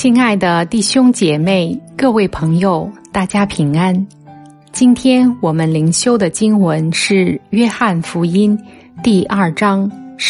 亲爱的弟兄姐妹，各位朋友，大家平安。今天我们灵修的经文是约翰福音第2章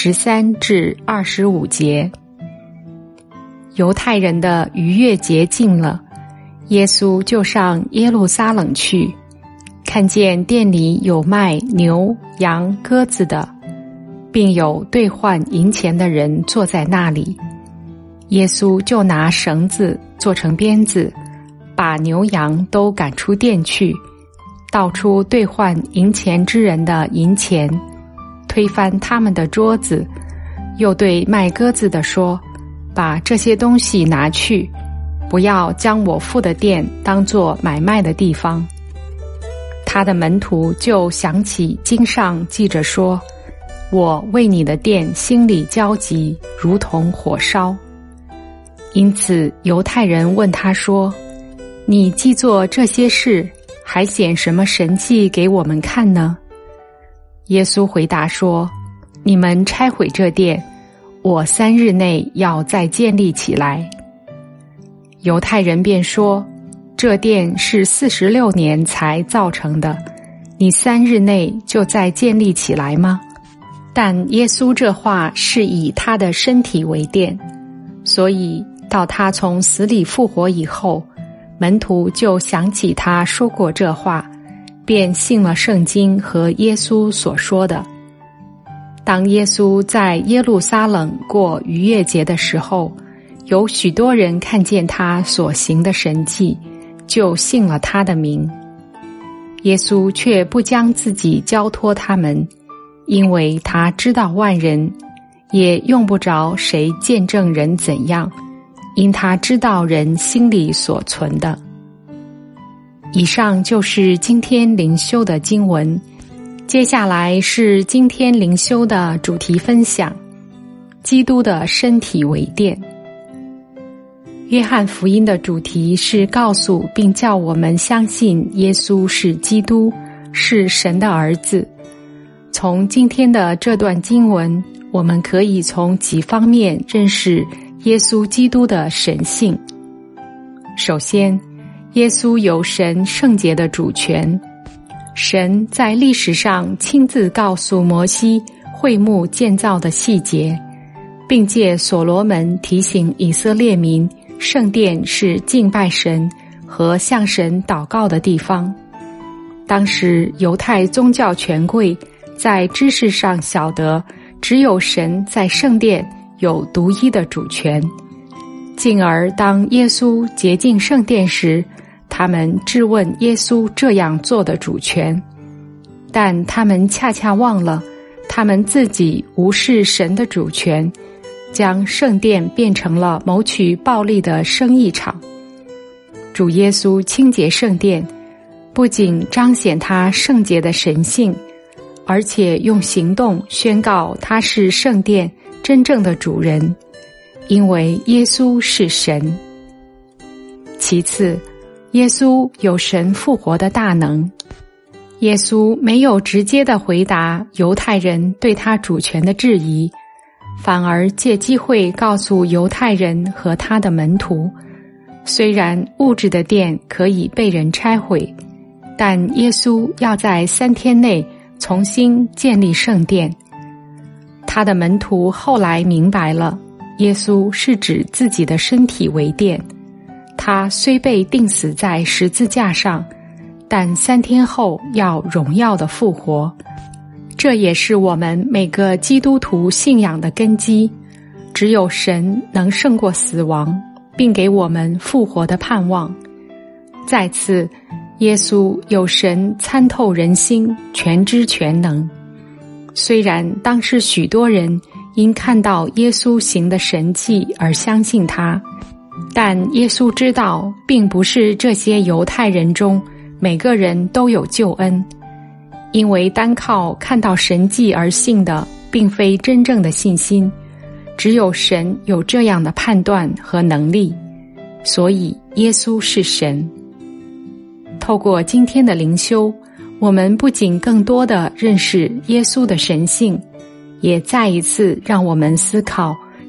13至25节。犹太人的逾越节近了，耶稣就上耶路撒冷去，看见店里有卖牛、羊、鸽子的，并有兑换银钱的人坐在那里。耶稣就拿绳子做成鞭子，把牛羊都赶出店去，倒出兑换银钱之人的银钱，推翻他们的桌子，又对卖鸽子的说：把这些东西拿去，不要将我父的店当作买卖的地方。他的门徒就想起经上记着说：我为你的店心里焦急，如同火烧。因此犹太人问他说：你既做这些事，还显什么神迹给我们看呢？耶稣回答说：你们拆毁这殿，我3日内要再建立起来。犹太人便说：这殿是46年才造成的，你3日内就再建立起来吗？但耶稣这话是以他的身体为殿，所以到他从死里复活以后，门徒就想起他说过这话，便信了圣经和耶稣所说的。当耶稣在耶路撒冷过逾越节的时候，有许多人看见他所行的神迹，就信了他的名。耶稣却不将自己交托他们，因为他知道万人，也用不着谁见证人怎样，因他知道人心里所存的。以上就是今天灵修的经文，接下来是今天灵修的主题分享：基督的身体为殿。约翰福音的主题是告诉并叫我们相信耶稣是基督，是神的儿子。从今天的这段经文，我们可以从几方面认识耶稣基督的神性。首先，耶稣有神圣洁的主权。神在历史上亲自告诉摩西会幕建造的细节，并借所罗门提醒以色列民，圣殿是敬拜神和向神祷告的地方。当时犹太宗教权贵在知识上晓得，只有神在圣殿有独一的主权，进而当耶稣洁净圣殿时，他们质问耶稣这样做的主权，但他们恰恰忘了，他们自己无视神的主权，将圣殿变成了谋取暴利的生意场。主耶稣清洁圣殿，不仅彰显他圣洁的神性，而且用行动宣告他是圣殿真正的主人，因为耶稣是神。其次，耶稣有神复活的大能。耶稣没有直接地回答犹太人对他主权的质疑，反而借机会告诉犹太人和他的门徒，虽然物质的殿可以被人拆毁，但耶稣要在3天内重新建立圣殿。他的门徒后来明白了，耶稣是指自己的身体为殿，他虽被钉死在十字架上，但3天后要荣耀的复活。这也是我们每个基督徒信仰的根基，只有神能胜过死亡，并给我们复活的盼望。再次，耶稣有神参透人心，全知全能。虽然当时许多人因看到耶稣行的神迹而相信他，但耶稣知道，并不是这些犹太人中每个人都有救恩，因为单靠看到神迹而信的，并非真正的信心，只有神有这样的判断和能力，所以耶稣是神。透过今天的灵修，我们不仅更多地认识耶稣的神性，也再一次让我们思考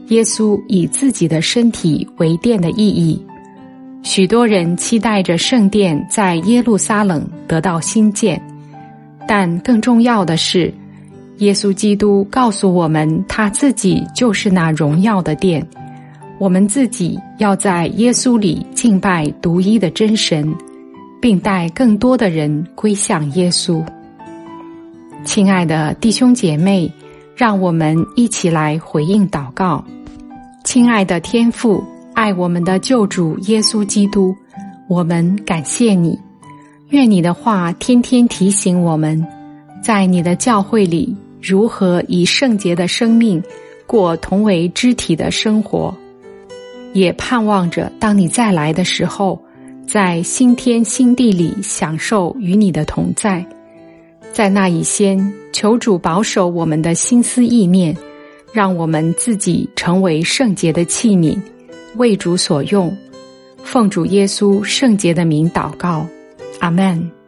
耶稣以自己的身体为殿的意义。许多人期待着圣殿在耶路撒冷得到兴建，但更重要的是，耶稣基督告诉我们，他自己就是那荣耀的殿。我们自己要在耶稣里敬拜独一的真神，并带更多的人归向耶稣。亲爱的弟兄姐妹，让我们一起来回应祷告。亲爱的天父，爱我们的救主耶稣基督，我们感谢你。愿你的话天天提醒我们，在你的教会里如何以圣洁的生命过同为肢体的生活，也盼望着当你再来的时候，在新天新地里享受与你的同在。在那以先，求主保守我们的心思意念，让我们自己成为圣洁的器皿，为主所用。奉主耶稣圣洁的名祷告，阿们。